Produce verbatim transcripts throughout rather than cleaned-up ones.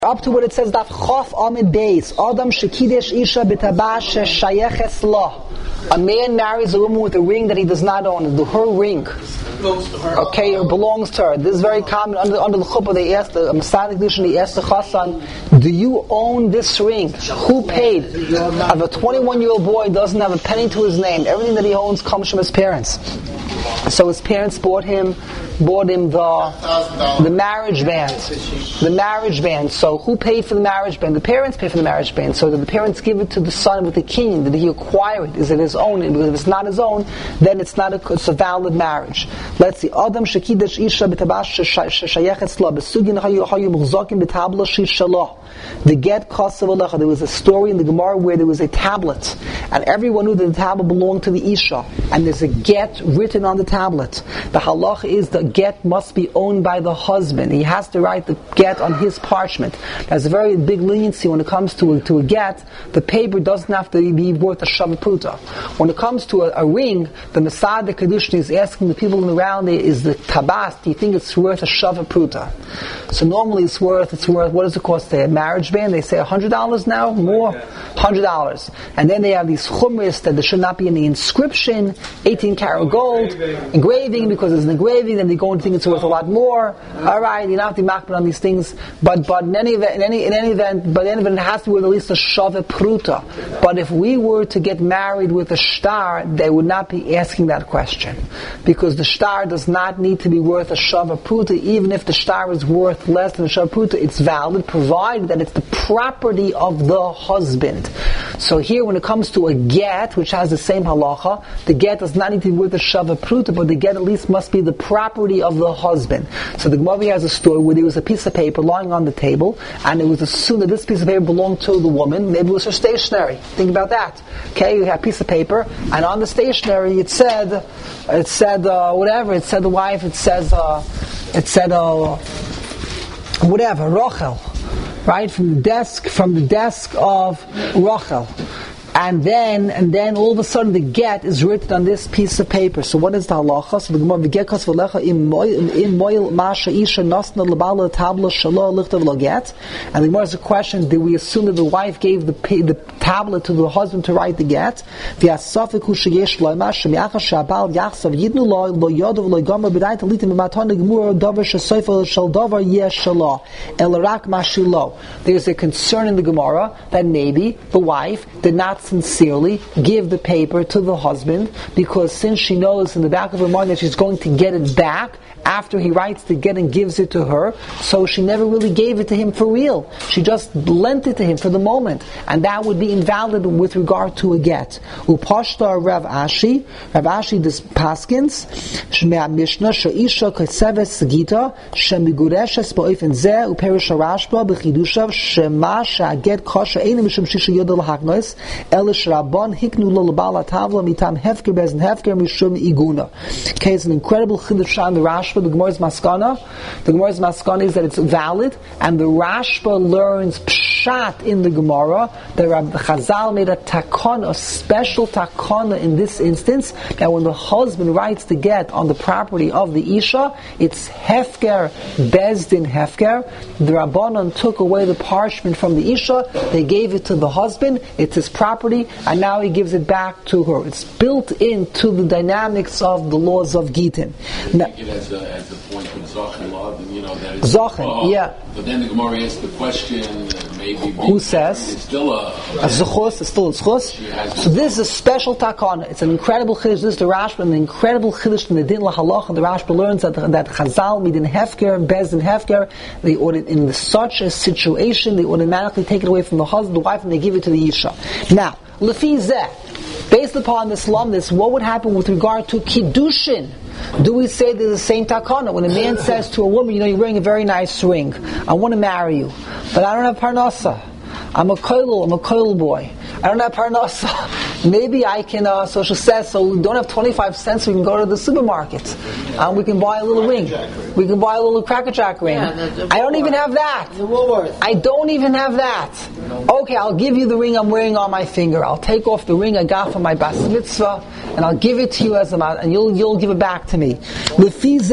Up to what it says, Daf Chof Amid Beis, Adam Shekidesh Isha B'Tabash Shayeches Lo. A man marries a woman with a ring that he does not own. The her ring, okay, it belongs to her. This is very common under, under the chuppah. They asked the Masadic edition. They asked the chassan, "Do you own this ring? Who paid?" If a twenty-one-year-old boy doesn't have a penny to his name, everything that he owns comes from his parents. So his parents bought him, bought him the the marriage band, the marriage band. So who paid for the marriage band? The parents pay for the marriage band. So did the parents give it to the son with the king? Did he acquire it? Is it his own? Because if it's not his own, then it's not a, it's a valid marriage. Let's see. Adam shekidesh isha b'tabash shayechet lo besugin hayu hayu muzakim b'tabla shishalah. The get kosav alecha. There was a story in the Gemara where there was a tablet, and everyone knew that the tablet belonged to the isha, and there's a get written on the tablet. The halacha is the get must be owned by the husband. He has to write the get on his parchment. There's a very big leniency when it comes to a, to a get. The paper doesn't have to be worth a shavapruta. When it comes to a, a ring, the Masad the Kedushin is asking the people around there, is the tabas, do you think it's worth a shavapruta? So normally it's worth, it's worth, what does it cost there? Marriage band, they say one hundred dollars now? More? one hundred dollars. And then they have these chumris that there should not be any inscription, eighteen karat gold, engraving, because there's an engraving, then they go and think it's worth a lot more. Alright, you don't have to be on these things, but but in any event, in any, in any event, but in any event, it has to be worth at least a shave pruta. But if we were to get married with a shtar, they would not be asking that question, because the shtar does not need to be worth a shave pruta. Even if the shtar is worth less than a shave pruta, it's valid, provided that it's the property of the husband. So here, when it comes to a get, which has the same halacha, the get does not need to be worth a shave pruta, but the get at least must be the property of the husband. So the Gemara has a story where there was a piece of paper lying on the table, and it was assumed that this piece of paper belonged to the woman. Maybe it was her stationery. Think about that. Okay, you have a piece of paper, and on the stationery it said, it said uh, whatever. It said the wife. It says, uh, it said uh, whatever, Rachel, right, from the desk, from the desk of Rachel. And then, and then all of a sudden the get is written on this piece of paper. So what is the halacha? So the Gemara, the get kos v'lecha im moil masha isha nasna lebala tabla shalo lichtav lo get. And the Gemara has a question: did we assume that the wife gave the the tablet to the husband to write the get? V'asafik hu sheyesh lo masha mi'acha shabal yachsav yidnu lo lo yodav lo gomer b'dayt litim b'matan gemura davar shesoifel shel davar yesh shalo elarak mashilo. There's a concern in the Gemara that maybe the wife did not sincerely give the paper to the husband, because since she knows in the back of her mind that she's going to get it back after he writes the get and gives it to her, so she never really gave it to him for real. She just lent it to him for the moment, and that would be invalid with regard to a get. Upashta Rav Ashi, Rav Ashi this paskins Shmei Mishnah sheisha kaseves gita shemigureshes ba'ofen zeh uperish Rashba b'chidushav shema she'aget kasha einu mishum shisha yodel lahaknos elish rabban hiknu lo lebala tavla mitam hefker bezin hefker mishum iguna. Okay, it's an incredible chidush on the Rashba. The Gemara's maskana, the Gemara's maskana is that it's valid, and the Rashba learns pshat in the Gemara. The Chazal made a takon, a special takona in this instance, that when the husband writes the get on the property of the isha, it's hefker, bezdin hefker. The Rabbanon took away the parchment from the isha, they gave it to the husband, it's his property, and now he gives it back to her. It's built into the dynamics of the laws of Gitin. Now, as a, as a point of Zachin law, you know, that is Zachin, uh, yeah. But then the Gemara asks the question, uh, maybe who says it's still a a zechus, it's still a zechus. So this is a special takana. It's an incredible chiddush. This is the Rashba, an incredible chiddush in the din lahalacha. The Rashba learns that that Chazal midin hefker, bezdin hefker. They order in the, such a situation, they automatically take it away from the husband, the wife, and they give it to the isha. Now, lefi zeh, based upon this lumnus, what would happen with regard to kiddushin? Do we say there's the same takana? When a man says to a woman, you know, you're wearing a very nice ring, I want to marry you, but I don't have parnasa. I'm a koil, I'm a koil boy. I don't have parnasa. Maybe I can, uh, so she says, so we don't have twenty-five cents, we can go to the supermarket. Um, we can buy a little ring. We can buy a little Cracker Jack ring. Yeah, the, the I don't even have that. The Woolworth. I don't even have that. Okay, I'll give you the ring I'm wearing on my finger. I'll take off the ring I got for my bas mitzvah, and I'll give it to you as a, and you'll, you'll give it back to me. Lefizeh.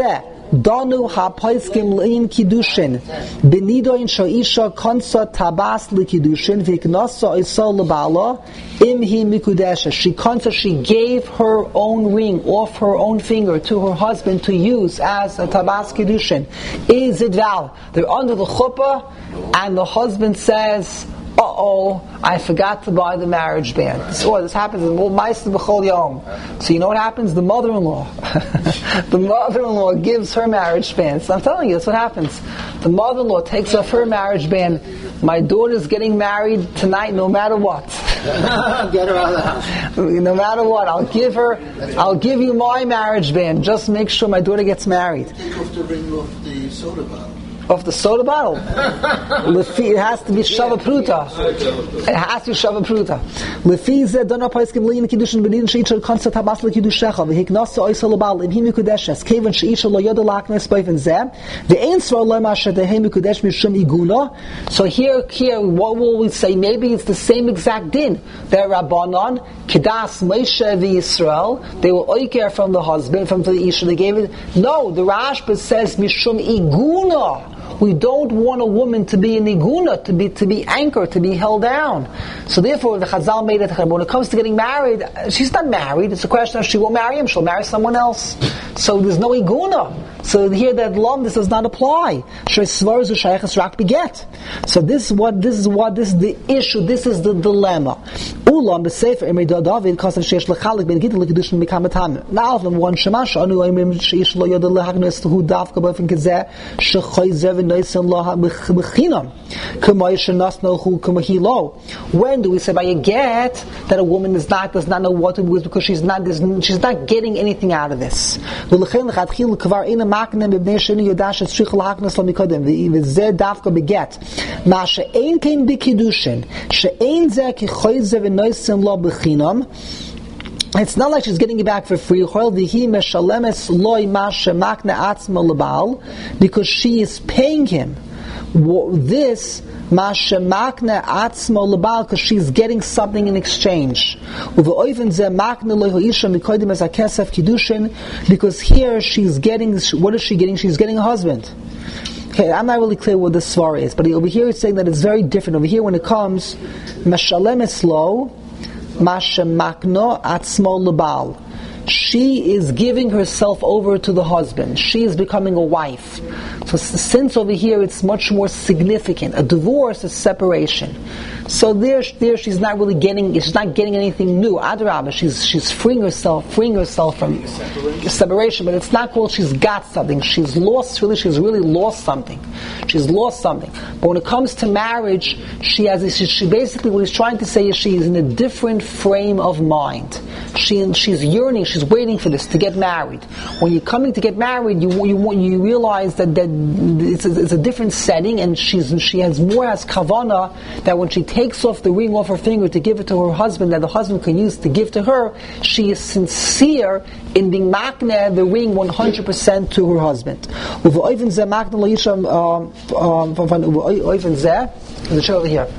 Danu ha-paiskim l'in kiddushin. Benidoin sha'isha konsa tabas l'kiddushin v'iknasa oisa l'bala im hi mikudesha. She konsa, she gave her own ring off her own finger to her husband to use as a tabas kiddushin. Is it valid? They're under the chuppah and the husband says, uh-oh, I forgot to buy the marriage band. So this happens in Ma'aseh B'chol Yom. So you know what happens? The mother-in-law, the mother-in-law gives her marriage band. So I'm telling you, that's what happens. The mother-in-law takes off her marriage band. My daughter's getting married tonight, no matter what. Get her out of the house. No matter what, I'll give her. I'll give you my marriage band. Just make sure my daughter gets married. Take off the ring off the soda bottle. Of the soda bottle. Lefi, it has to be Shava Pruta. It has to be Shava Pruta. Lefi zeh dana paiskim le'in kiddushin b'nidin she'isha konsa tabas l'kiddushecha v'hiknasa oisa l'bal im hi mikudeshes kevan she'isha lo yoda laknes b'ofen zeh v'ein svar lo masha dehe mikudesh mishum iguna. So here, here, what will we say? Maybe it's the same exact din. They're Rabbanon, Kedas Moshe v'Yisrael. They were oiker from the husband, from the Isha. They gave it. No, the Rashba says mishum iguna. We don't want a woman to be an iguna, to be to be anchored, to be held down. So therefore, the Chazal made it. When it comes to getting married, she's not married. It's a question of she won't marry him; she'll marry someone else. So there's no iguna. So here that law, this does not apply. So this is what this is what this is the issue. This is the dilemma. Ulam b'sefer emei David kasav sheish lechalik ben gidel l'kedushin mikametam. Now, from one shemash anu emim sheish lo yodel lehagnes hu davka b'ofen kazeh shechayzev v'noisen laha b'chinam k'may shenasno hu k'mahi lo. When do we say by a get that a woman is not does not know what to do because she's not she's not getting anything out of this? V'lechein lechatchil kvar ina maknem b'bnei sheni yodash et shich lahagnes lo mikodem v'zeh davka b'get ma she'ein kein b'kiddushin she'ein zeh k'chayzev v'noisen lo b'chinam. It's not like she's getting it back for free. Because she is paying him this because she's getting something in exchange. Because here she's getting, what is she getting? She's getting a husband. Okay, I'm not really clear what this svara is, but over here it's saying that it's very different. Over here when it comes, Mashalem Eslo, Mashemakno Atzmo Lebal. She is giving herself over to the husband. She is becoming a wife. So since over here it's much more significant. A divorce is separation. So there, there she's not really getting. She's not getting anything new. Adrabah, she's she's freeing herself, freeing herself from separation. separation. But it's not called she's got something. She's lost. Really, she's really lost something. She's lost something. But when it comes to marriage, she has. She, she basically what he's trying to say is she is in a different frame of mind. She she's yearning. She's waiting for this to get married. When you're coming to get married, you you you realize that that it's a, it's a different setting, and she's she has more as kavana that when she takes off the ring off her finger to give it to her husband, that the husband can use to give to her, she is sincere in being makneh the ring one hundred percent to her husband. Over over here.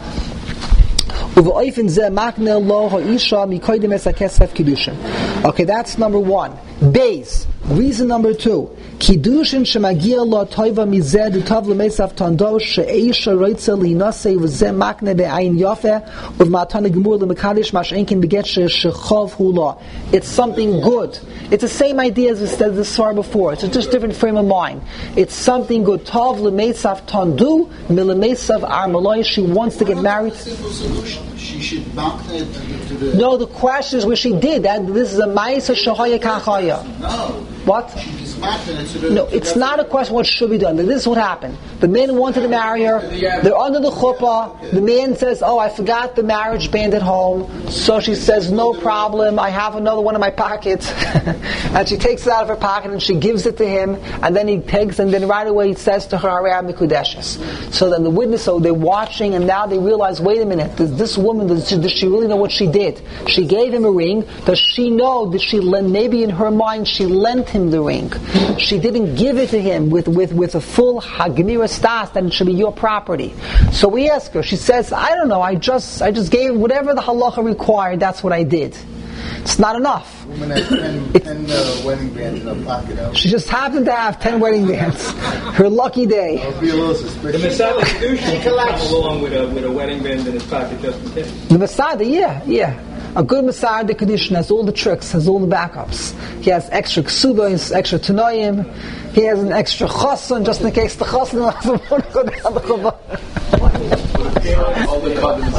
Okay, that's number one. Base. Reason number two. Kiddushin shemagia lo toiva mizeh dutav lemesav tando she'eisha roitza li'nasei v'zeh makne be'ayin yafeh u'v'matane gemur le'mekadish mash'enkin beget she'chov hula. It's something good. It's the same idea as we said this far before. It's just a different frame of mind. It's something good. Tov lemesav tandu milemesav armaloi. She wants to get married. She should makne to the... No, the question is where she did. That this is a ma'isa shahaya kachaya. No. What? No, it's not a question what should be done. This is what happened. The man wanted to marry her. They're under the chuppah. The man says, oh, I forgot the marriage band at home. So she says, no problem. I have another one in my pocket. And she takes it out of her pocket and she gives it to him. And then he takes, and then right away he says to her, Arei Mikudeshes. So then the witness, so they're watching, and now they realize, wait a minute, does this woman, does she, does she really know what she did? She gave him a ring. Does she know, did she lend, maybe in her mind she lent him the ring. She didn't give it to him with, with, with a full hagmira stas that it should be your property. So we ask her, she says, I don't know, I just I just gave whatever the halacha required, that's what I did. It's not enough. Woman has ten, ten uh, wedding bands in her pocket. Out. She just happened to have ten wedding bands. Her lucky day. I'll be a little The suspicious. Masada Kedushin comes along with a, with a wedding band in his pocket just in case. The Masada, yeah, yeah. A good Masada Kedushin has all the tricks, has all the backups. He has extra ksubos, extra tanoim. He has an extra chassan just in case the chassan doesn't want to go down the chuppah. All the cousins.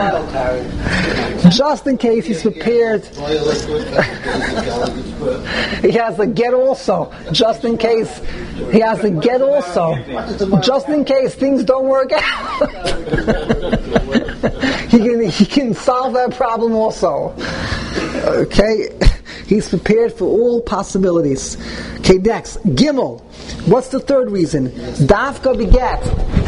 Just in case he's prepared. He has a get also. Just in case. He has a get also. Just in case things don't work out. he can he can solve that problem also. Okay? He's prepared for all possibilities. Okay, next. Gimel. What's the third reason? Dafka beget.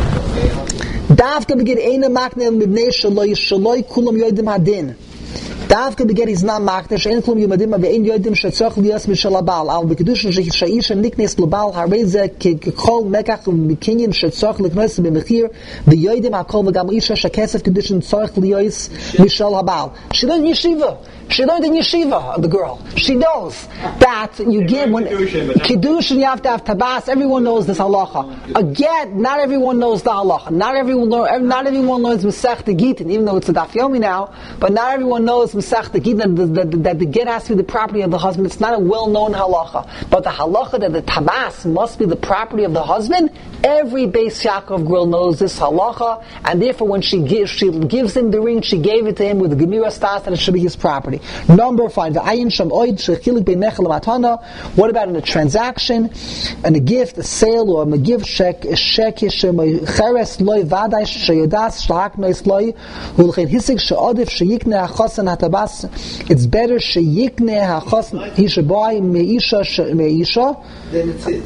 Dafka beget eina makne mibnei shaloi shaloi kulam yoidim hadin. Dafka beget is not makne shein kulam yoidim ve'ein yoidim shetzorch liyos mishal habal. Al bekidushin sheisha niknes l'bal hareze kekol mekach u'mikinyin shetzorch l'knos b'mechir ve'yoidim hakol v'gam isha shekesef kedushin tzorch liyos mishal habal. She learned yeshiva. She learned in yeshiva, the girl. She knows that you give when Kiddushin, you have to have tabas. Everyone knows this halacha. Again, not everyone knows the halacha. Not everyone, learn, not everyone learns Masechta Gitin, even though it's a Daf Yomi now. But not everyone knows Masechta Gitin that, that, that the get has to be the property of the husband. It's not a well-known halacha. But the halacha that the tabas must be the property of the husband. Every Beis Yaakov girl knows this halacha, and therefore when she gives, she gives him the ring, she gave it to him with the Gemira stas, and it should be his property. Number five, the ayin sham oid shechilik bein mechel matana. What about in a transaction, and a gift, a sale, or a magiv shek shek cheres loy vaday sheyodas shlak nois loy hulchin hisik sheodif sheyikne hachasan hatabas. It's better sheyikne hachasan he should buy meisha meisha. Then it's it.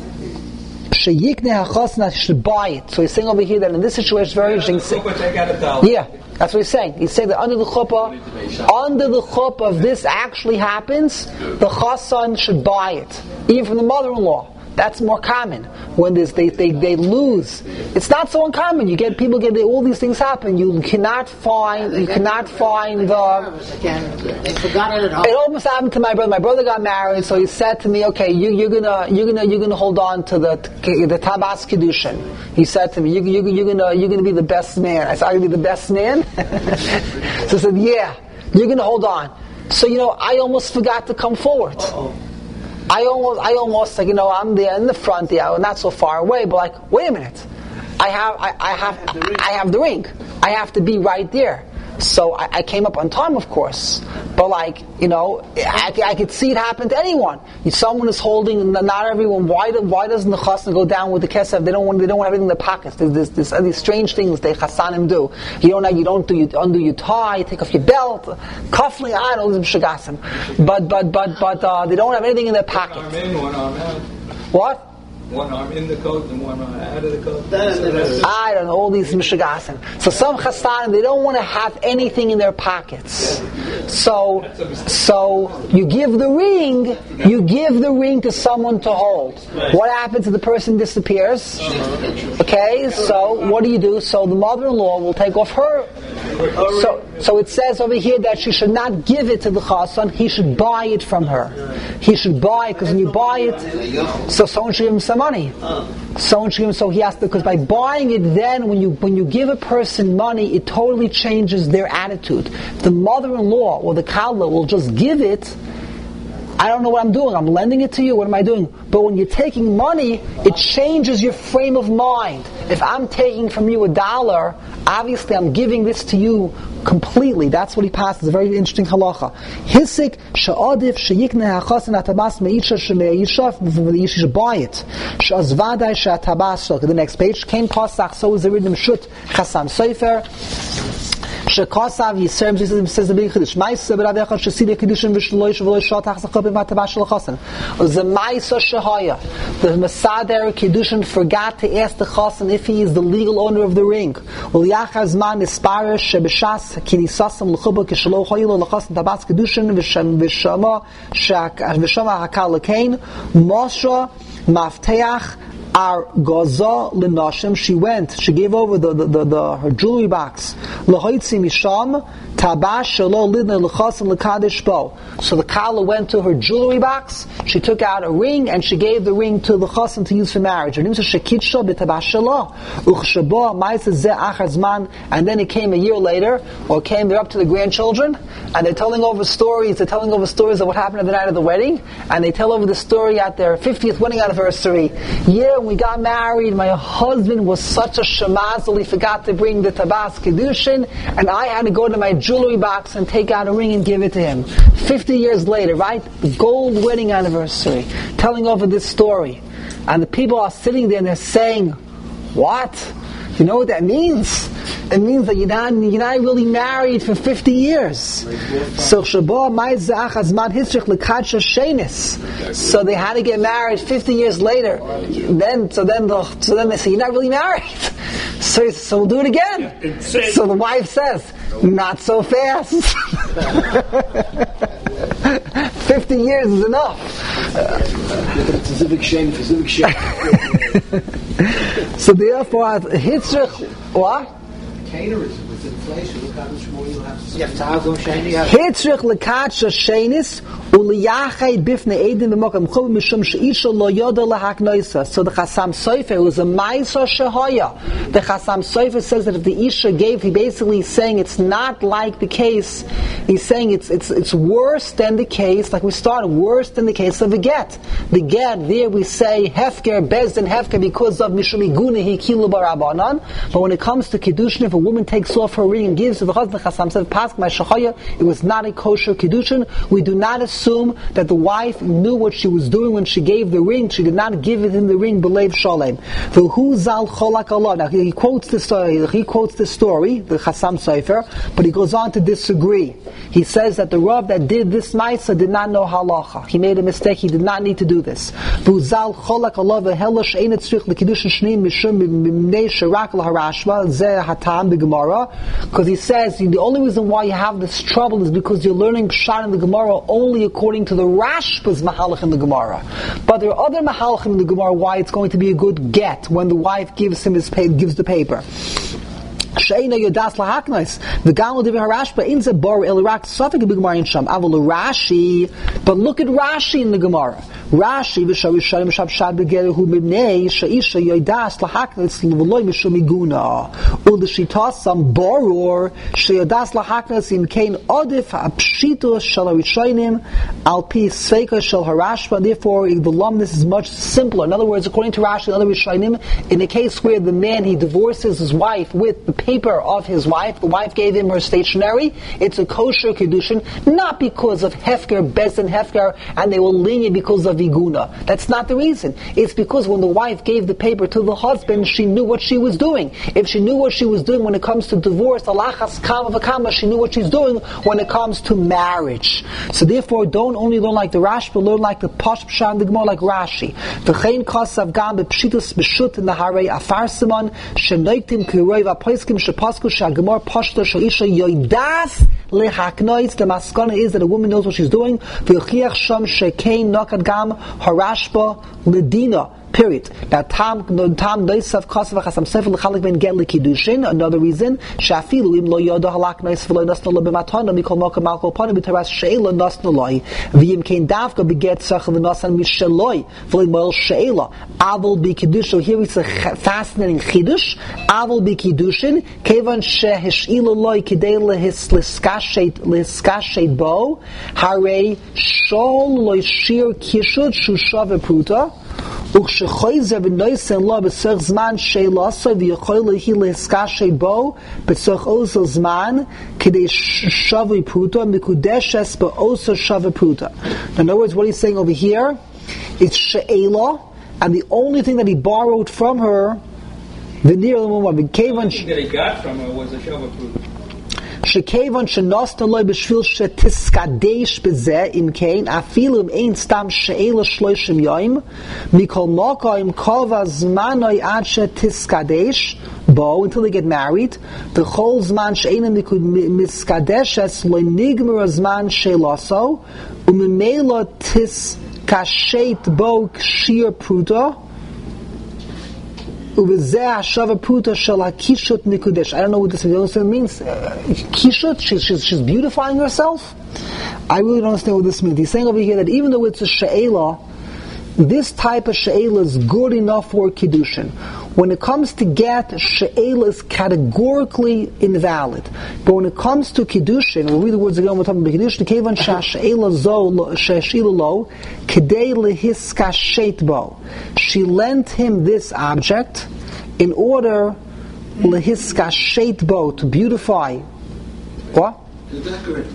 Sheyikne hachasan he should buy it. So he's saying over here that in this situation it's very interesting. Yeah. That's what he's saying. He's saying that under the chuppah, under the chuppah, if this actually happens, the chassan should buy it, even from the mother-in-law. That's more common. When this, they, they, they lose, it's not so uncommon. You get people get all these things happen. You cannot find, you cannot find the. They forgot it at home. It almost happened to my brother. My brother got married, so he said to me, "Okay, you, you're gonna, you're gonna, you're gonna hold on to the the tabas kedushin." He said to me, you, you, "You're gonna, you're gonna be the best man." I said, "I'm gonna be the best man." So I said, "Yeah, you're gonna hold on." So you know, I almost forgot to come forward. Uh-oh. I almost, I almost like you know, I'm there in the front, yeah, not so far away, but like, wait a minute, I have, I, I have, I have the ring. I have to be right there. So I, I came up on time, of course, but like you know, I, I could see it happen to anyone. Someone is holding, not everyone. Why, do, why doesn't the chassan go down with the kesef? They don't want, they don't want everything in their pockets. There's this, this, these strange things they chassanim do. You don't, you don't do, you undo your tie, you take off your belt, cufflink. I don't know, shagasim. But but but but uh, they don't have anything in their pocket. One arm in, one arm out. What? One arm in the coat and one arm out of the coat. I don't know, all these mishagasim. So some chassanim, they don't want to have anything in their pockets. So, so you give the ring, you give the ring to someone to hold. What happens if the person disappears? Okay, so what do you do? So the mother-in-law will take off her. So, so it says over here that she should not give it to the chassan, he should buy it from her. He should buy it, because when you buy it, so someone should give him some money. Someone should give him, so he has to, because by buying it then, when you when you give a person money, it totally changes their attitude. The mother-in-law or the kala will just give it, I don't know what I'm doing, I'm lending it to you, what am I doing? But when you're taking money, it changes your frame of mind. If I'm taking from you a dollar, obviously I'm giving this to you completely. That's what he passes. It's a very interesting halacha. Hisik she'adif she'yikne ha'chasan atabas me'isha she'me'isha v'yisha should buy it. She'azvadai she'atabas. Look at the next page. Came pasach, so is the rhythm shut chasam sefer. Shekasav Yisrael says the big chiddush. Ma'isa b'rav echad shesida kedushin v'shloi shv'loi shal tachas chopim v'atabash shel chasen. The Ma'isa shehaya, the Masader kedushin forgot to ask the chasen if he is the legal owner of the ring. U'liachar zman nisparish shebeshas kinisasam l'chuba k'shelo hoyilo l'chasen tabas kedushin v'shama v'shama hakal l'kein Moshe mafteach. Our Gaza Linashim, she went, she gave over the, the, the, the her jewelry box L'hoitzi misham tabash shelo lidna l'chasen l'kadesh bo. So the Kala went to her jewelry box, she took out a ring, and she gave the ring to the chasen to use for marriage. And then it came a year later, or came, they're up to the grandchildren, and they're telling over stories, they're telling over stories of what happened at the night of the wedding, and they tell over the story at their fiftieth wedding anniversary. Yeah, when we got married, my husband was such a shemazel, he forgot to bring the tabas kedushin, and I had to go to my jewelry box and take out a ring and give it to him. Fifty years later, right? The gold wedding anniversary, telling over this story. And the people are sitting there and they're saying, what? You know what that means? It means that you're not, you're not really married for fifty years. So So they had to get married fifty years later. Then, so then, the, so then they say, you're not really married. So, so we'll do it again. So the wife says, not so fast. Fifty years is enough. It's a civic shame. It's a civic shame. So therefore, Hitzrich, what? Caterers with inflation. Look how much more you'll have to. You have to go shiny. Hitzrich lekatsha shenis uliyachay bifnei edim b'mokam chum mishum sheisha lo yoda lahaknoisa. So the Chasam Sofer was a ma'isa shehoya. The Chasam Sofer says that if the Isha gave, he basically is saying it's not like the case. He's saying it's it's it's worse than the case, like we started, worse than the case of a get. The get, there we say hefker bezdin hefker because of mishum iguna hikilu barabanan. But when it comes to kiddushin, if a woman takes off her ring and gives to the husband, Chasam said, Pask my shehoya, it was not a kosher kiddushin. We do not assume that the wife knew what she was doing when she gave the ring. She did not give it in the ring b'leiv shalem. V'hu zal cholak Allah. Now he quotes the story. He quotes the story, the Chasam Sofer, but he goes on to disagree. He says that the Rav that did this ma'isa did not know halacha. He made a mistake. He did not need to do this. V'hu zal cholak Allah v'helash einet tzrich l'kiddushin shneim mishum b'mnei sherak l'harashma zeh hatam the Gemara, because he says the only reason why you have this trouble is because you're learning Pshat in the Gemara only according to the Rashba's Mahalach in the Gemara. But there are other Mahalach in the Gemara why it's going to be a good get when the wife gives him his pay, gives the paper. Sheina yodas lahaknais. The Gamal Divi Harashba in Zebor El Irak Safik B'Gemara in Sham. Aval Rashi, but look at Rashi in the Gemara. Rashi v'shavishalim shabshad begerehu mibnei sheisha yodas lahaknais l'v'loy mishum iguna. Ul d'shitasam boror sheyodas lahaknais im kein odif ha'pshito shel harishonim al pi sveika shel Harashba. Therefore, the lumnus is much simpler. In other words, according to Rashi and other Rishonim, in a case where the man he divorces his wife with the paper of his wife, the wife gave him her stationery, it's a kosher kedushin, not because of hefker, bezdin hefker, and they will lenient because of iguna. That's not the reason. It's because when the wife gave the paper to the husband, she knew what she was doing. If she knew what she was doing when it comes to divorce, alachas kama v'kama, she knew what she's doing when it comes to marriage. So therefore, don't only learn like the Rashi, but learn like the Posh Pshat and the Gemara like Rashi. V'chein kasav gam b'pshitus b'shut in the harei afar simon shenoiktim kiroi v'apoiskim shepasku shagamor pashto shalisha yoidas lehaknois. The maskana is that a woman knows what she's doing. V'yochiach sham shekein nokad gam harashba ledina. Period. Now, tam tam noisav kasav chasam sefer l'chalik ben get l'kiddushin. Another reason, shafilu im lo yoda halak nois v'lo nasno lo b'matana mikol moka malko panu b'teras she'ela nasno loi v'yim kein davka b'get tzach v'nasan misheloi v'lo moel she'ela avol b'kiddushin. Here it's a fascinating chiddush. Avol b'kiddushin kevan shehish'ila loi kidei lehis l'skashet l'skashet bo harei shol loi shir kishut shusha v'pruta. Ukshchoizer v'noisen lo b'tzach zman she'lasa v'yochol lehi lehiskashe bo b'tzach ozel zman k'dei shavui pruta mikudeshes ba'osa shavui pruta. In other words, what he's saying over here is she'ela, and the only thing that he borrowed from her, the near the one, the only thing that he got from her was a shavui pruta. Shekevan shenosna loy b'shvil shetiskadesh b'zeh im kein afilu im ein stam she'ela shloishim yoim mikol moka im kova zmanoi ad shetiskadesh bo until they get married. The whole zman she'ena mikud miskadeshes loy nigmer zman she'laso umimela tiskashet bo kshir pruta. Uvizeh hashava pruta shel hakishut nikudesh. I don't know what this means. Uh, kishut, she's, she's, she's beautifying herself? I really don't understand what this means. He's saying over here that even though it's a she'ela, this type of she'ela is good enough for kiddushin. When it comes to get, she'ela is categorically invalid. But when it comes to kiddushin, we'll read the words again. We're talking about kiddushin. Kevan she'ela zo she'ela lo kedei lehiskashet bo. She lent him this object in order lehiskashet bo, to beautify. What? To decorate.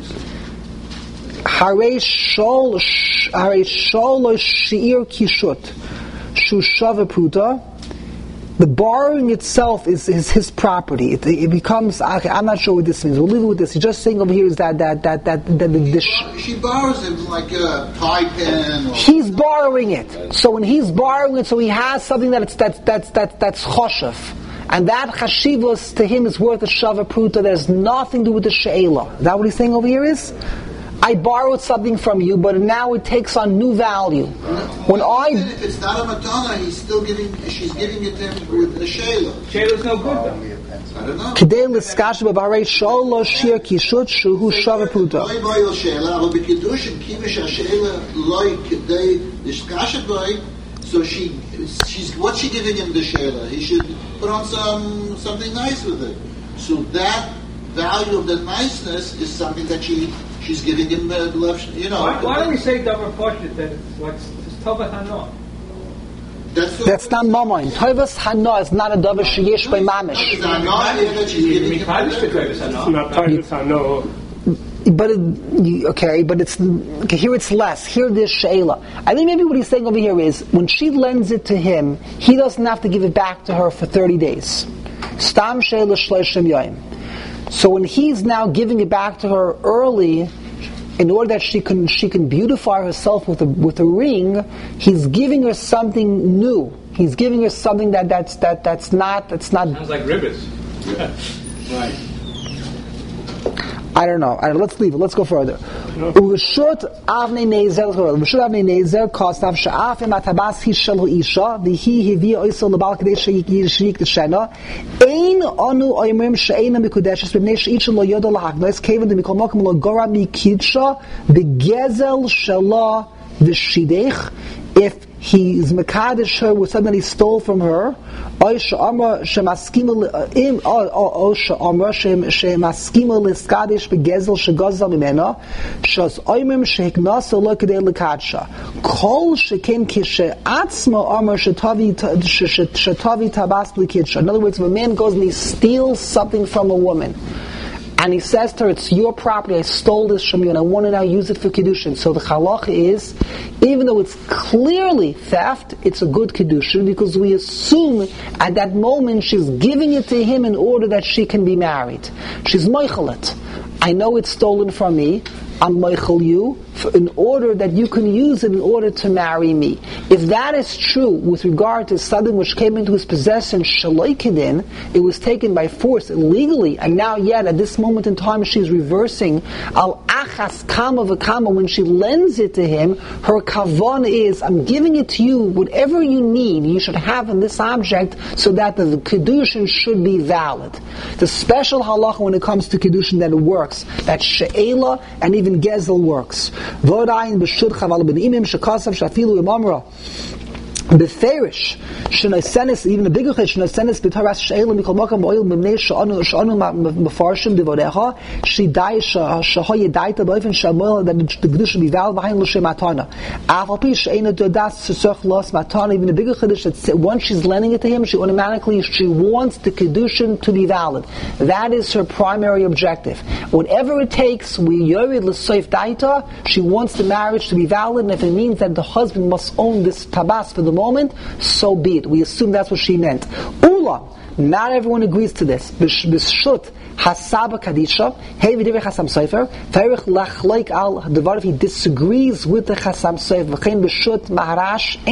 Harei shol harei shol she'ir kishut shushava pruta. The borrowing itself is, is his property. It, it becomes. Okay, I'm not sure what this means. We'll leave it with this. He's just saying over here is that that that that, that the, the sh- She borrows it like a tie pen. Or he's borrowing it. So when he's borrowing it, so he has something that's that's that's that's that's choshev. And that chashivos to him is worth a shava pruta. There's nothing to do with the she'ela. Is that what he's saying over here is? I borrowed something from you, but now it takes on new value. When I, even if it's not a matana, he's still giving. She's giving it to him with a she'ela. Sheila's no good though. I don't know. Kedei l'skash b'barei sholo shir kishut shuhu shava pruta. Loy boy she'ela, אבל בקידושין kivish השאלה loy kedei l'skash boy. So she, she's what's she giving him the she'ela? He should put on some something nice with it. So that value of the niceness is something that she. She's giving him uh, left, you know. Why, why don't we say davar poshut that it's like it's tovat hana? That's, That's not mamain. Tovas hana is not a davar sheyesh by mamish. It's not here that she's giving him. It's not tovas hana. But it, okay, but it's okay, here it's less. Here there's she'ela. I think maybe what he's saying over here is when she lends it to him, he doesn't have to give it back to her for thirty days. Stam she'ela shloshim yoyim. So when he's now giving it back to her early, in order that she can she can beautify herself with a with a ring, he's giving her something new. He's giving her something that that's that that's not that's not. Sounds like ribbons. Yeah. Right. I don't know. I don't know. Let's leave it. Let's go further. Uveshut avnei nezer. Uveshut avnei nezer kostav she'af ematabas hishelu isha v'hi hivia oisel lebal kadei sheyik d'shena ein anu oimrim she'ena mikudeshes b'nei she'itcha lo yodo lahagnos kevan demikol mokum lo gora mikidsha b'gezel shela v'shidech. If he's mekadesh her with something that he stole from her, or she'amra shemaskima im or she'amra shemaskima liskadesh begezel shegazel mimena shas oimim shehiknasa lo kedei lekadsha kol shekin kishe'atzma amra shetavi shetavi tabas likidsha. In other words, if a man goes and he steals something from a woman, and he says to her, it's your property, I stole this from you, and I want to now use it for Kiddushin. So the halacha is, even though it's clearly theft, it's a good Kiddushin, because we assume at that moment she's giving it to him in order that she can be married. She's moichelet. I know it's stolen from me, I'm moichel you, in order that you can use it in order to marry me. If that is true with regard to something which came into his possession shaloi kedin, it was taken by force illegally, and now yet at this moment in time she's reversing al achas kama v'kama. When she lends it to him, her kavan is, I'm giving it to you, whatever you need you should have in this object, so that the kedushin should be valid. The special halacha when it comes to kedushin that it works, that she'ela and even gezel works. Vodayin b'shud chaval b'nimim shekasav shafilu imamra beferish shenosenis, even a bigger chiddush, shenosenis b'taras she'ela mikol makam oil b'mnei she'anu she'anu mefarshim devorecha shidai she'ha yedaita b'ofen she'amoil that the kedusha should be valid behind l'shem matana. Afal pi she'ena dodas tzorch los matana. Even a bigger chiddush that once she's lending it to him, she automatically she wants the kedushin to be valid. That is her primary objective. Whatever it takes, we yored l'soif daita. She wants the marriage to be valid, and if it means that the husband must own this tabas for the moment, so be it. We assume that's what she meant. Ula, not everyone agrees to this. B'shut hasaba kadisha, hey v'divrei chasam sofer, ferich lachloik al devar, if he disagrees with the chasam sofer, v'chein b'shut maharash engel.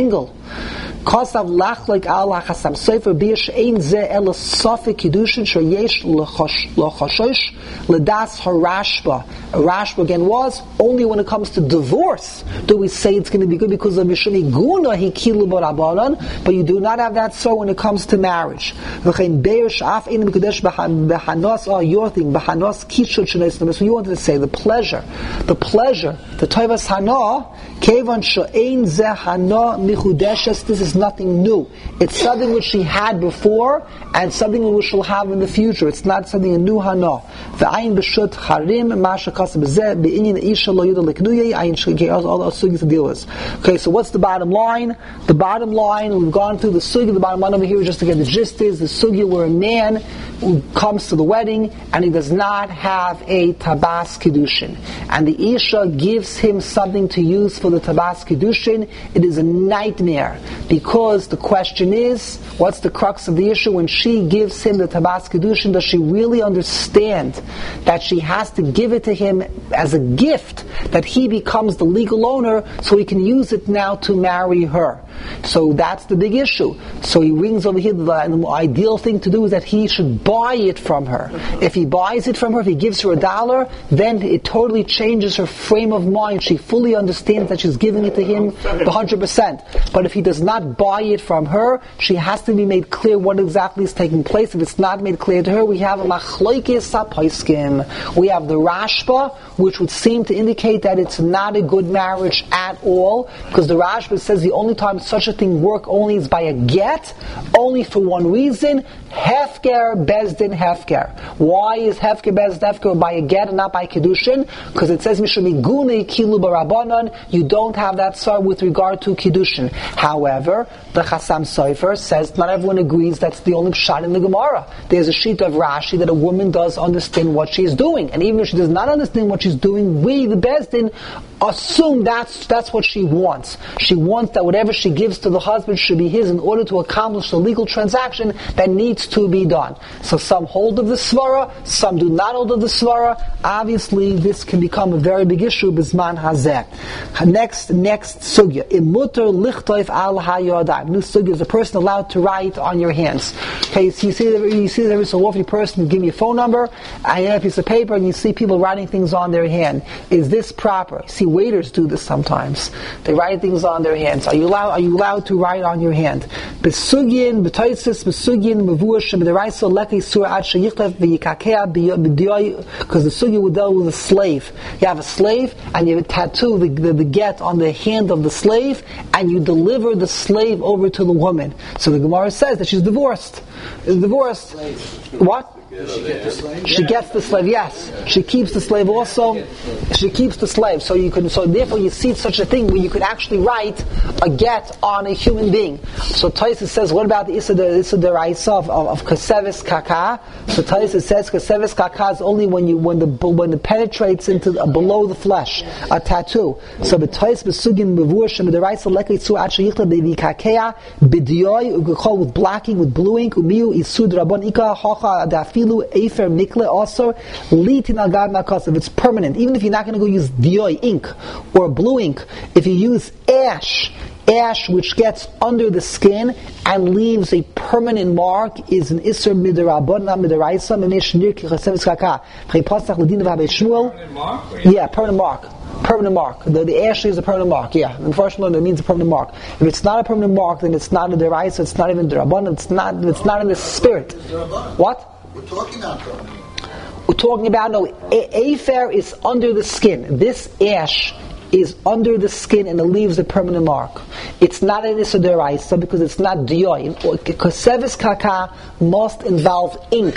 Kosav lachlik al hachasam sofer bish ein ze el sofik kedushin sheyesh lechoshosh ledas harashba. Rashba again was only when it comes to divorce do we say it's going to be good because of mishuni guna he kilu barabanan, but you do not have that so when it comes to marriage. V'chein beish af ein mekadesh b'hanos or your thing b'hanos kishut shneis. So you wanted to say the pleasure, the pleasure, the tovas hana kevan she'ein ze hana michudeshes. This is nothing new. It's something which she had before and something which she'll have in the future. It's not something a new hana. V'ayin b'shut harim masha kasab zeh be'inyin isha lo yudah leknuyei ayin shkei all those sugis to deal with. Okay, so what's the bottom line? The bottom line, we've gone through the sugi. The bottom line over here, just to get the gist, is the sugi where a man who comes to the wedding and he does not have a tabas kedushin, and the isha gives him something to use for the tabas kedushin. It is a nightmare. Because the question is, what's the crux of the issue? When she gives him the tabas kedushin, does she really understand that she has to give it to him as a gift, that he becomes the legal owner so he can use it now to marry her? So that's the big issue. So he rings over here, the, the ideal thing to do is that he should buy it from her. If he buys it from her, if he gives her a dollar, then it totally changes her frame of mind. She fully understands that she's giving it to him one hundred percent. But if he does not buy it from her, she has to be made clear what exactly is taking place. If it's not made clear to her, we have a machlokes haposkim. We have the Rashba, which would seem to indicate that it's not a good marriage at all, because the Rashba says the only time such a thing work only is by a get, only for one reason: hefker bezdin hefker. Why is hefker bezdin hefker by a get and not by kedushin? Because it says mishumigune kilu barabanan. You don't have that sar with regard to kedushin. However, the Chasam Sofer says not everyone agrees that's the only shot in the Gemara. There's a sheet of Rashi that a woman does understand what she's doing, and even if she does not understand what she's doing, we the bezdin assume that's that's what she wants. She wants that whatever she gives to the husband should be his in order to accomplish the legal transaction that needs to be done. So some hold of the svara, some do not hold of the svara. Obviously, this can become a very big issue. Bisman hazeh. Next, next sugya. Imuter lichtoif al hayodam. New sugya is a person allowed to write on your hands. Okay, so you see, you see every so often a person give me a phone number, I have a piece of paper, and you see people writing things on their hand. Is this proper? You see waiters do this sometimes. They write things on their hands. Are you allowed? Are you allowed to write on your hand? Besugin, betaisis, besugin, mevuash, b'deraiso, leki surah ad sheyichlev v'yikakea b'diyoy, because the sugya would deal with a slave. You have a slave, and you tattoo the, the, the get on the hand of the slave, and you deliver the slave over to the woman. So the Gemara says that she's divorced. Is divorced. What? She gets the slave? She gets the slave, yes. She keeps the slave also. She keeps the slave. So you can, so therefore you see such a thing where you could actually write a get on a human being. So Taisus says, what about the Issa Deraisa of, of, of Kasevis Kaka? So Taisus says Kasevis Kaka is only when you when the when it penetrates into uh, below the flesh, a tattoo. So the Tais Besugin Mevurshim Deraisa Lekli Tzu Achayichla Bevi Kakea Bidyoy Ugachol with blacking with blue ink Umiu Isud Rabon Ika Hocha Dafilu Efer Mikle also Litin Agad Nakos. If it's permanent, even if you're not going to go use Dioy ink or blue ink, if you use ash, ash which gets under the skin and leaves a permanent mark, is an Isser Midarabon Midaraisa Menish Nirki Chasevis Kaka. Permanent mark? Yeah, permanent mark. Permanent mark. The, the ash is a permanent mark. Yeah, unfortunately, it means a permanent mark. If it's not a permanent mark, then it's not a deraisa. It's not even derabon. It's not. It's not in the spirit. What? We're talking about permanent. We're talking about no. A- Afer is under the skin. This ash is under the skin and it leaves a permanent mark. It's not an Issa Deraisa because it's not Diyoy. Kasevis Kaka must involve ink.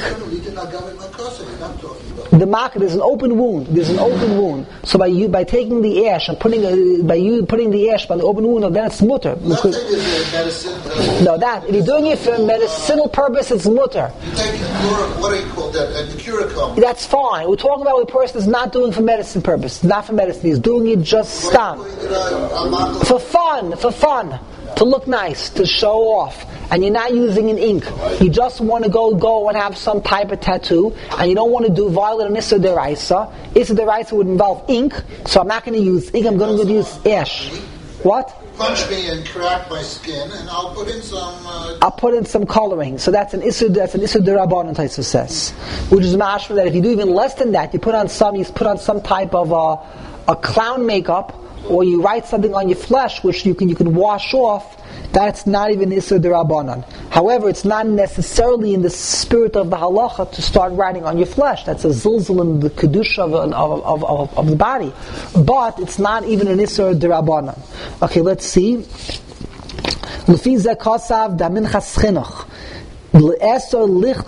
The mark, there's an open wound. There's an open wound. So by you, by taking the ash and putting a, by you putting the ash by the open wound, then it's mutter. Because medicine. Uh, no, that if you're doing it for medicinal purpose, it's mutter. You take what do you call that? A curacum. That's fine. We're talking about what a person is not doing for medicine purpose. Not for medicine. He's doing it just stop for fun. For fun. To look nice, to show off, and you're not using an ink. You just want to go go and have some type of tattoo, and you don't want to do violet and Issa Deraisa. Issa Deraisa would involve ink, so I'm not going to use ink. I'm going to use ash. What? punch me and crack my skin, and I'll put in some. Uh, I'll put in some coloring. So that's an issur. That's an issur d'Rabbanan, Tosfos says, which is mashma that if you do even less than that, you put on some. You put on some type of uh, a clown makeup, or you write something on your flesh, which you can you can wash off. That's not even issur d'Rabbanan. However, it's not necessarily in the spirit of the halacha to start writing on your flesh. That's a zilzal in the kedusha of, of, of, of, of the body. But it's not even an issur d'Rabbanan. Okay, let's see. Lefi zeh kosav da minchas chinuch. You're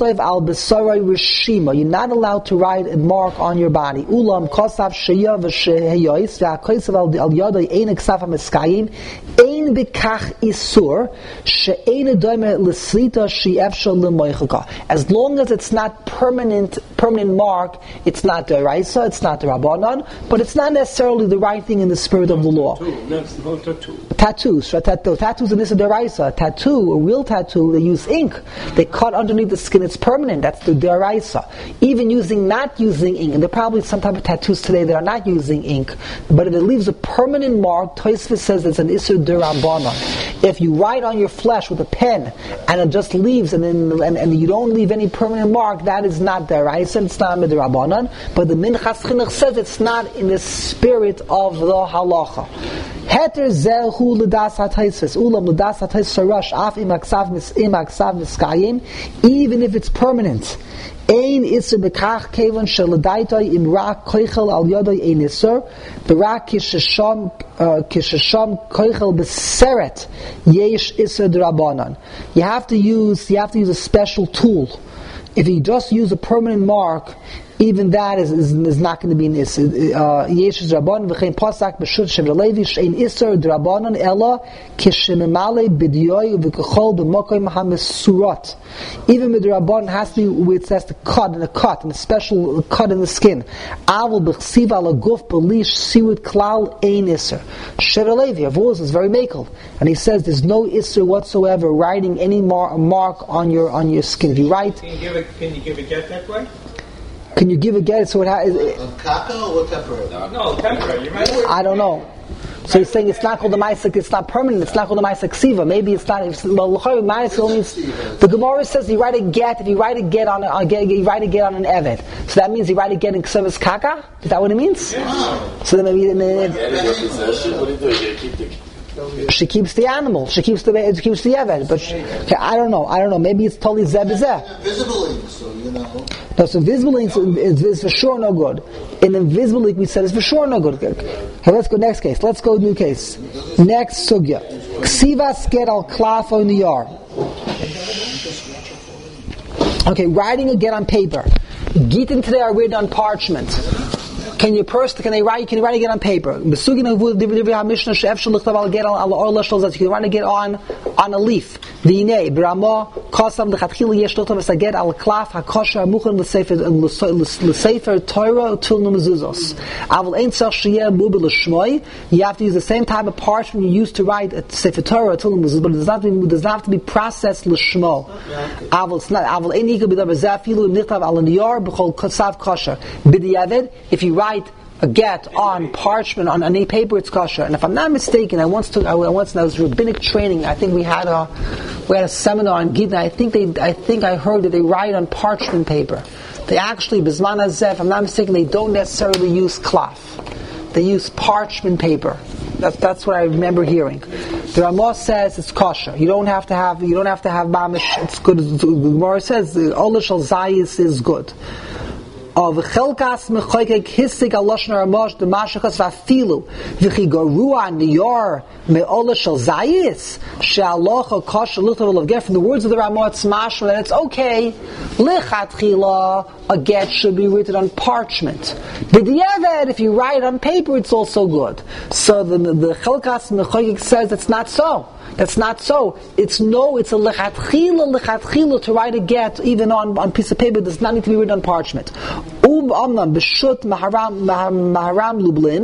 not allowed to write a mark on your body. Ulam kosav sheya v'sheheyois v'akosav al yadai ein eksav hamiskayim ein b'kach isur she'ein doime l'slita she'efshel l'moichaka. As long as it's not permanent, permanent mark, it's not the Raisa, it's not the Rabbanan, but it's not necessarily the right thing in the spirit of the law. Tattoo. Tattoos, right? Tattoo. Tattoos in this is the Raisa. Tattoo, a real tattoo, they use ink. They cut underneath the skin, it's permanent. That's the deraisa. Even using, not using ink, and there are probably some type of tattoos today that are not using ink, but if it leaves a permanent mark, Tosfos says it's an issur d'Rabbanan. If you write on your flesh with a pen, and it just leaves, and then and, and you don't leave any permanent mark, that is not deraisa, it's not d'Rabbanan, but the Minchas Chinuch says it's not in the spirit of the halacha. Heter zehu l'das ha-Tosfos, ulam l'das ha-Tosfos harash, af im aksav miskayim, even if it's permanent. Ein isur b'kach kevan sheladaitai im rak koichel al yodai ein isur b'rak kishasham kishasham koichel b'seret yesh isur d'Rabbanan. You have to use you have to use a special tool. If you just use a permanent mark, even that is, is, is not going to be an issur. Yesh Rabbanan v'chein pasak b'shut Shevet Levi she'ein issur d'Rabbanan ela kishemimale b'diyoy v'kachol b'mokoyim ha'mesurat. Even with the Rabbanan has to be where it says to cut and a cut and a special cut in the skin. Avol b'chsiv ala guf b'lish siwut klal ein issur. Shevet Levi, Avos is very makel, and he says there's no issur whatsoever writing any mar- mark on your on your skin. If you write, can you give a can you give a get that way? Can you give a get so it has? uh, kaka or temporary? No, temporary. You might. I don't know. So he's saying it's not called the Ma'aseh, it's not permanent, it's not called the Ma'aseh Ksiva. Maybe it's not, it's, well, Ma'aseh means, the Gemara says you write a get, if you write a get on a, a get, you write a get on an Eved. So that means you write a get in Ksevas Kaka? Is that what it means? Yeah. So then maybe, maybe What do you do? You keep the she keeps the animal, she keeps the, she keeps the Eved, but she, okay, I don't know, I don't know, maybe it's totally Zeh B'Zeh. Invisible ink, so you know. No, so visible ink is, is for sure no good. In invisible ink we said it's for sure no good. Okay, let's go next case. Let's go new case. Next sugya. Ksivas get al klafo niyar. Okay, writing a get on paper. Gittin today are written on parchment. Can you pers- Can they write? Can you write a get on paper? You can write a get on on a leaf. V'inei b'rama kosam l'chatchila yesh l'chtav esaget al klaf hakosher amuchan l'sefer l'sefer Torah tul numezuzos. Aval ein tzach sheyeh mubil l'shmoi. You have to use the same type of parchment you used to write a sefer Torah tul numezuzos, but it does not it does not have to be processed l'shmo. Aval it's not aval ein ikar b'davar zafilu nichtav al niyar b'chol kosav kosher. B'diavad, if you write a get on parchment, on any paper, it's kosher. And if I'm not mistaken, I once took, I once, I was rabbinic training, I think we had a, we had a seminar on Gittin. I think they, I think I heard that they write on parchment paper. They actually, Bizman Hazeh, if I'm not mistaken, they don't necessarily use klaf. They use parchment paper. That's, that's what I remember hearing. The Ramah says it's kosher. You don't have to have, you don't have to have mamish, it's good. The Gemara says the Ola Shal Zayis is good. Of chelkas mechoykek hisik aloshna ramosh the mashachas vafilu v'chigarua niyar me'ola shel zayis she'alocha kosher l'chtav of get. From the words of the Ramah, it's mashma that it's okay lichatchila a get should be written on parchment. B'diavad, if you write on paper, it's also good. So the the chelkas mechoykek says it's not so. That's not so. It's no, it's a lechatchila, lechatchila to write a get even on on piece of paper. It does not need to be written on parchment. Um amnam b'shut maharam maharam lublin,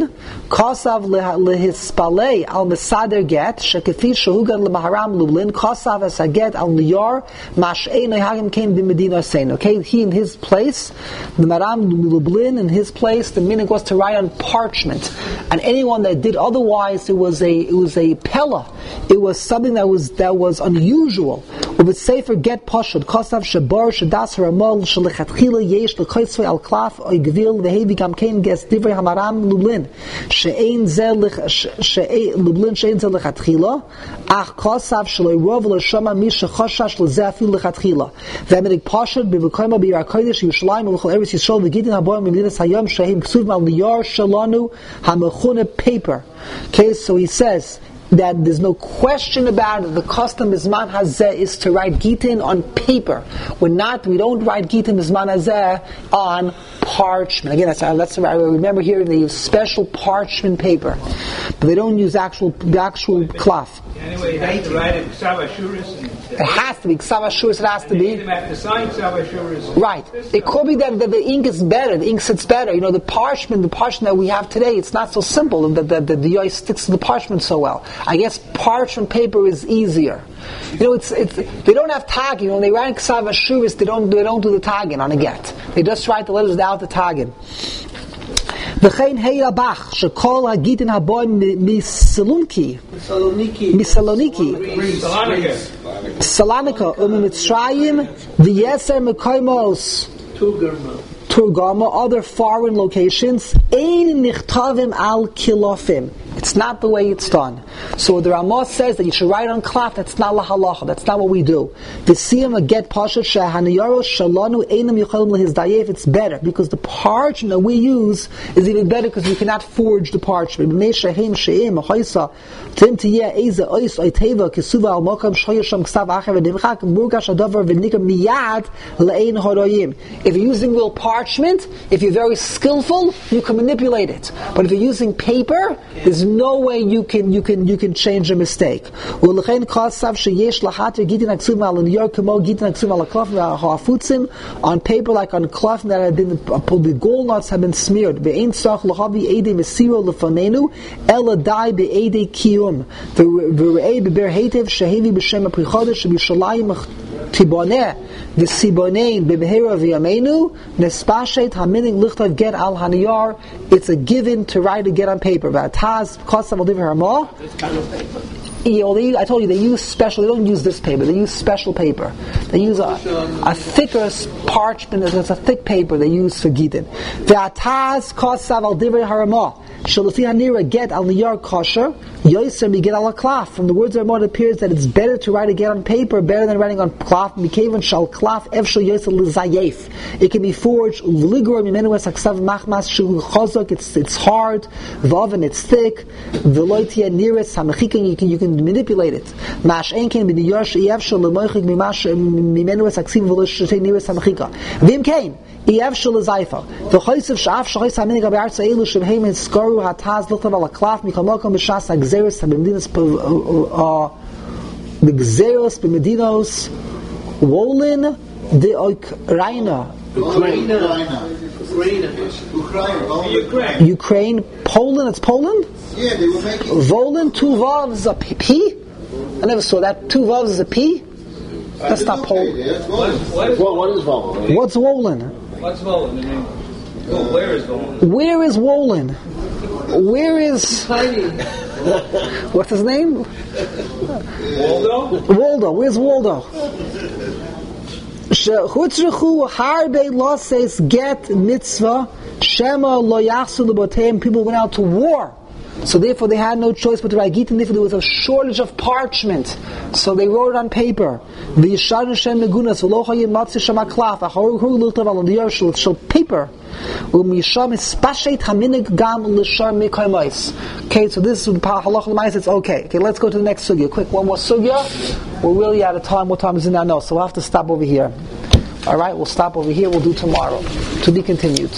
Kosav lehispalei al mesader get shekefi shehugan lemaharam lublin kosav as a get al lior mash'ei nohagim came b'medina sein. Okay, he in his place, the Maram Lublin in his place, the minhag was to write on parchment, and anyone that did otherwise, it was a it was a pella. It was something that was that was unusual. We would say for get pashut kosav shebar shedas haramol shelechatchila yesh lekoisvei al klaf oigvil vehevi gam kein ges divrei hamaram Lublin. She'ein zelich she'ein Lublin she'ein zelich atchila ach kosav shloi rov l'shama mi shechoshash l'zefil lechatchila v'emidik pashut b'v'koyma b'yar kodesh Yerushalayim u'l'chol eretz Yisrael v'gidin haboyim v'medinas hayom she'im ksuv mal niyar shalanu hamechune paper. Okay, so he says that there's no question about it. The custom Bizman Hazeh is to write Gitin on paper. We're not, we don't write Gitin Bizman Hazeh on parchment. Again, that's, that's I remember hearing they use special parchment paper, but they don't use actual the actual cloth. Anyway, they have to write it Ksav Ashuris. It has to be Ksav Ashuris. It has to be. They have to sign Ksav Ashuris. Right. It could be that, that the ink is better. The ink sits better. You know, the parchment, the parchment that we have today, it's not so simple. The the the, the yoy sticks to the parchment so well. I guess parchment paper is easier. You know, it's it's they don't have tagging. You know, when they write Ksav Ashuris, they don't they don't do the tagging on a get. They just write the letters without the tagging. V'chein heira bach shekol hagitin haboim misalunki misaloniki Salonika u'mitzrayim v'yeser mekoymos Turgama, other foreign locations, ein nichtavim al kilofim. It's not the way it's done. So the Ramah says that you should write on cloth. That's not la halacha. That's not what we do. The siyam a get pashut shehaniyaro shalanu einam yicholim lehizdayef. It's better because the parchment that we use is even better because we cannot forge the parchment. B'nei shehem sheim achoisa tim tiyeh eze ois oiteva kesuva al mokam shoyasham ksav acher v'nimchak murgash adavar v'nikam miyad le'ein horoyim. If you're using real parchment, if you're very skillful, you can manipulate it. But if you're using paper, there's no way you can you can you can change a mistake. On paper like on cloth that had been the gold nuts have been smeared. Tiboneh the Sibonein b'behera v'yameinu nespashet haminig lichtav get al haniyar. It's a given to write a get on paper. V'ataz kosav al divrei harmah. I told you they use special. They don't use this paper. They use special paper. They use a, a thicker parchment. It's a thick paper they use for gidin. V'ataz kosav al divrei harmah. Shalafi hanira get al niyar kosher. Yoser mi get al klaf. From the words of Ramah, it appears that it's better to write a get on paper, better than writing on cloth. Mikaven shal klaf efshel yoser l'zayef. It can be forged. V'ligor mimenu es haksav machmas shu chazok. It's it's hard. V'oven it's thick. V'loitia niris hamachikin. You can you can manipulate it. Mash enken b'niyar she'efshel l'moichik mimash mimenu es haksim v'loitia niris hamachika. V'im kein. Efshel l'zayfa. V'choysev sh'af sh'choyse haminig abayartza elu shemheim and skoru hataz l'chtav al klaf mikamokom b'shas Gzeros b'medinos the Gzeros b'medinos Wolin the Ukraina Ukraine Ukraine Poland. It's Poland. Yeah, they were making Volin two vavs a p. p? I never saw that. Two vavs is a p. That's not Poland. What is, what is, what is Volin? What's Wolin? What's Volin? I mean, well, where is Volin? Where is Wolin? Where is what's his name? Waldo? Waldo. Where's Waldo? Shechutzrechu harbe losses get mitzvah shema lo yachsu leboteim. People went out to war, so therefore they had no choice but to write gitin. Therefore there was a shortage of parchment, so they wrote it on paper. The yisharon shem megunas v'lo chayim matzi shema klaf acharu hu l'tav al diyar shel shel paper. Okay, so this is halacha l'mais. It's okay. Okay, let's go to the next sugya. Quick, one more sugya. We're really out of time. What time is it now? No, so we'll have to stop over here. All right, we'll stop over here. We'll do tomorrow. To be continued.